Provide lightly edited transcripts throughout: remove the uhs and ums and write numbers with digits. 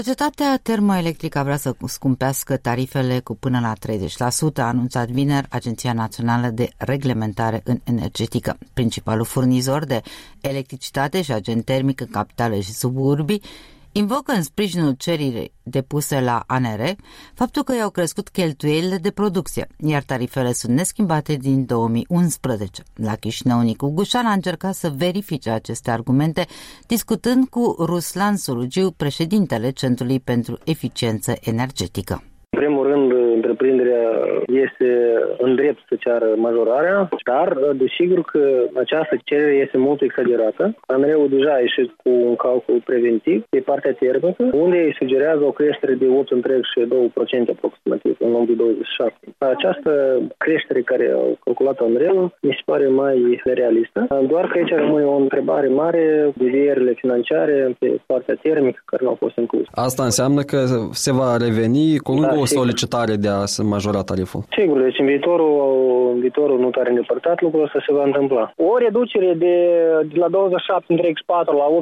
Societatea termoelectrică vrea să scumpească tarifele cu până la 30%, a anunțat vineri Agenția Națională de Reglementare în Energetică. Principalul furnizor de electricitate și agent termic în capitale și suburbii invocă în sprijinul cererii depuse la ANRE faptul că i-au crescut cheltuielile de producție, iar tarifele sunt neschimbate din 2011. La Chișinău, Nicu Gușan a încercat să verifice aceste argumente, discutând cu Ruslan Surugiu, președintele Centrului pentru Eficiență Energetică. În primul rând, întreprinderea este în drept să ceară majorarea, dar desigur că această cerere este mult exagerată. ANRE-ul deja a ieșit cu un calcul preventiv pe partea termică, unde îi sugerează o creștere de 8,2% aproximativ în 2027. Această creștere care au calculat ANRE-ul mi se pare mai realistă, doar că aici rămâne o întrebare mare, devierile financiare pe partea termică care nu au fost incluse. Asta înseamnă că se va reveni cu o solicitare de a se majora tariful. Sigur, deci în viitorul nu tare îndepărtat lucrul ăsta se va întâmpla. O reducere de la 27,4% la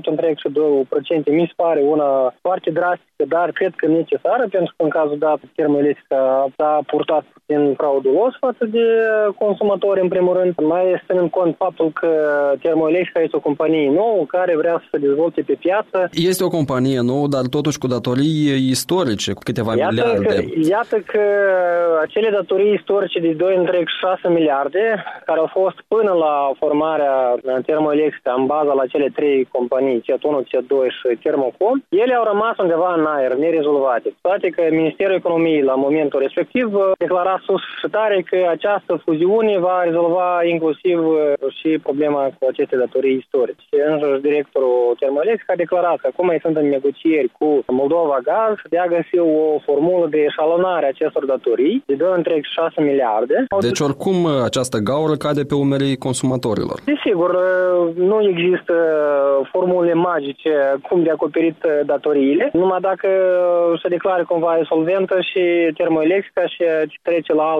8,2% mi se pare una foarte drastică, dar cred că necesară, pentru că în cazul dat termoelectrica a purtat puțin fraudulos față de consumatori în primul rând. Mai este ținând cont faptul că termoelectrica este o companie nouă care vrea să se dezvolte pe piață. Este o companie nouă, dar totuși cu datorii istorice, cu câteva miliarde. Iată că acele datorii istorice de 2,6 miliarde, care au fost până la formarea termoelectrică în baza la cele trei companii, CET1, CET2 și Termocom, ele au rămas undeva în aer, nerezolvate. Toate că Ministerul Economiei la momentul respectiv declara sus și tare că această fuziune va rezolva inclusiv și problema cu aceste datorii istorice. Însăși directorul termoelectric a declarat că acum mai sunt în negocieri cu Moldova Gaz de a găsi o formulă de eșalonare a acestor datorii de 2,6 miliarde. Deci oricum această gaură cade pe umerii consumatorilor. Desigur, nu există formule magice cum de acoperit datoriile, numai dacă se declară cumva insolventă și termoelectrica și trece la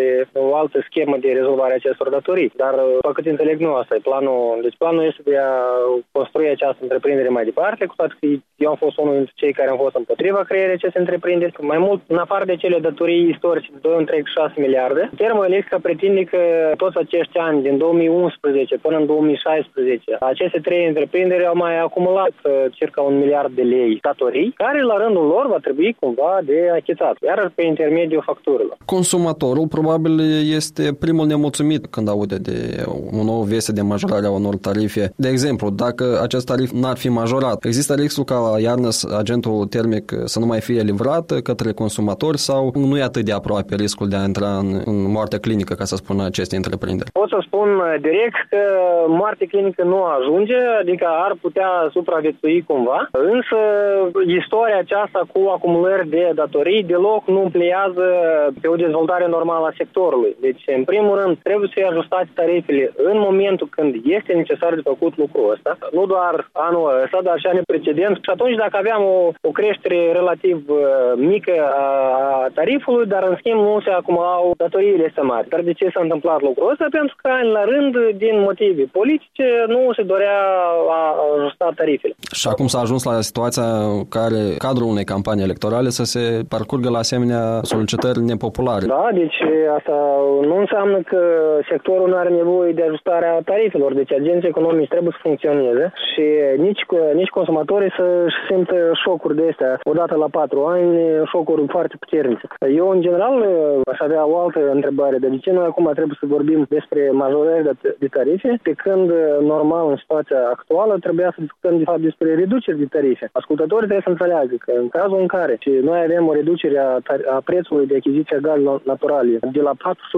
o altă schemă de rezolvare a acestor datorii. Dar, pe cât înțeleg, nu asta e planul. Deci planul este de a construi această întreprindere mai departe, cu toate că eu am fost unul dintre cei care am fost împotriva creierii acestei întreprinderi. Mai mult, în afară de cele datorii istorice de 2,6 miliarde, termoelectrica pretinde că toți acești ani, din 2011 până în 2016, aceste trei întreprinderi au mai acumulat circa 1 miliard de lei datorii, care la rândul lor va trebui cumva de achitat, iar pe intermediul facturilor. Consumatorul probabil este primul nemulțumit când aude de o nouă veste de majorare a unor tarife. De exemplu, dacă acest tarif n-ar fi majorat, există riscul ca la iarnă agentul termic să nu mai fie livrat către consumatori sau nu e atât de aproape riscul de a intra în moarte clinică, ca să spun aceste întreprinderi? Pot să spun direct că moarte clinică nu ajunge, adică ar putea supraviețui cumva, însă istoria aceasta cu acumulări de datorii deloc nu pliază pe o dezvoltare normală a sectorului. Deci, în primul rând, trebuie să fie ajustate tarifele în momentul când este necesar de făcut lucrul ăsta, nu doar anul ăsta, dar și anii precedenți. Și atunci, dacă aveam o creștere relativ mică a tarifului, dar în schimb nu se acumulau datoriile astea mari. Dar de ce s-a întâmplat lucrul ăsta? Pentru că la rând, din motive politice, nu se dorea a ajusta tarifele. Și acum s-a ajuns la situația în care cadrul unei campanii electorale să se parcurgă la asemenea solicitări nepopulare. Da, deci asta nu înseamnă că sectorul nu are nevoie de ajustarea tarifelor. Deci agenții economici trebuie să funcționeze și nici consumatorii să-și simtă șocuri de astea. Odată la 4 ani, șocuri foarte puternice. Eu, în general, aș avea o altă întrebare. De ce noi acum trebuie să vorbim despre majorări de tarife, pe când, normal, în situația actuală, trebuia să discutăm, de fapt, despre reduceri de tarife. Ascultătorii trebuie să înțeleagă că, în cazul în care noi avem o reducere a prețului de achiziție a gazelor naturale de la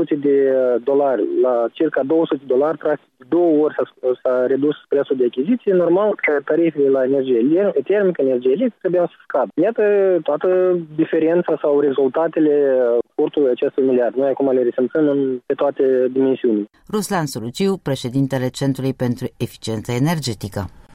$400 la circa $200, practic, 2 ori s-a redus prețul de achiziție, normal că tarifele la energie termică, energie electrică trebuiau să scadă. Iată toată diferența sau rezultatele curtului acestui miliard. Noi acum le resimțăm pe toate dimensiunile. Ruslan Surugiu, președintele Centrului pentru Eficiență Energetică.